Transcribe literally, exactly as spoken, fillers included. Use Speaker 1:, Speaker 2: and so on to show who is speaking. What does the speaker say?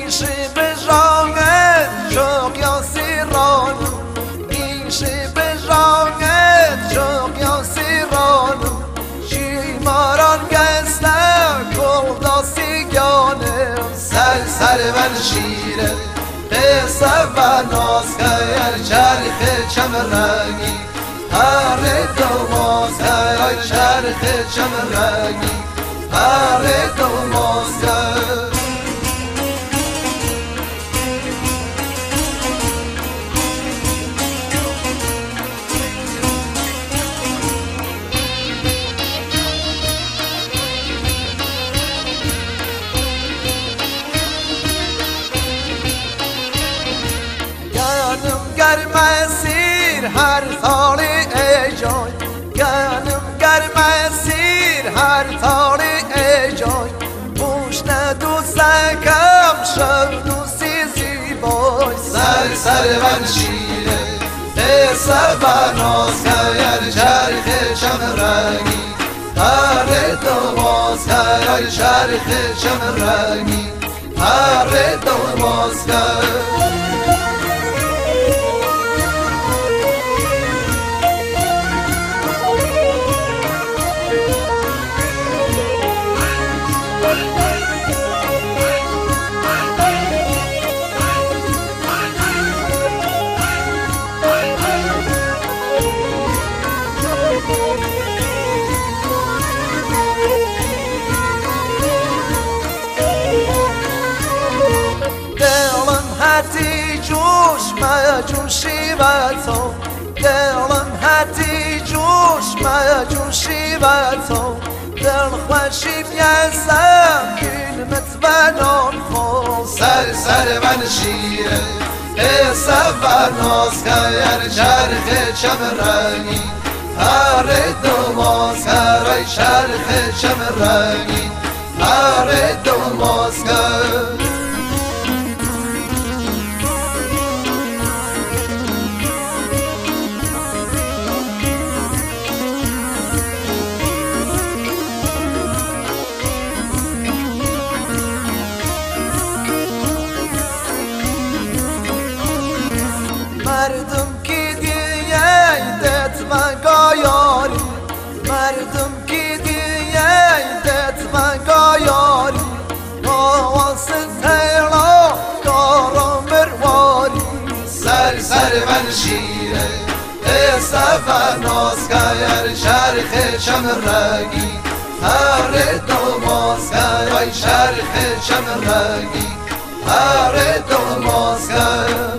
Speaker 1: میشه به رانت جاقیا سیرانو میشه به رانت جاقیا سیرانو شیماران گستر کلدا سیگانه سر سر من شیره قصه و ناز که چرخ چمرنگی هر دوماز که چرخ چمرنگی هر دوماز که گرم اسیر هر تالی ای جای گرم گرم اسیر هر تالی ای جای پوش ندو سکم شب دوستی زیبای سر سر من شیره قصه و ناز که چرخ چمرنگی هر دوماز که چرخ چمرنگی هر دوماز که هتی جوش مجوشی و تو دلم هتی جوش مجوشی و تو دل خوشی بیزم کلمت و نان خو سر سر من شیره قصه و ناز که چرخ چمرنگی هر دوماز که چرخ چمرنگی هر دوماز که مردم کی دیدت و گایاری مردم کی دیدت و گایاری نواس تیلا کارم برواری سر سر من شیره قصه و ناز که چرخ چمرنگی هر دوماز که چرخ چمرنگی هر دوماز که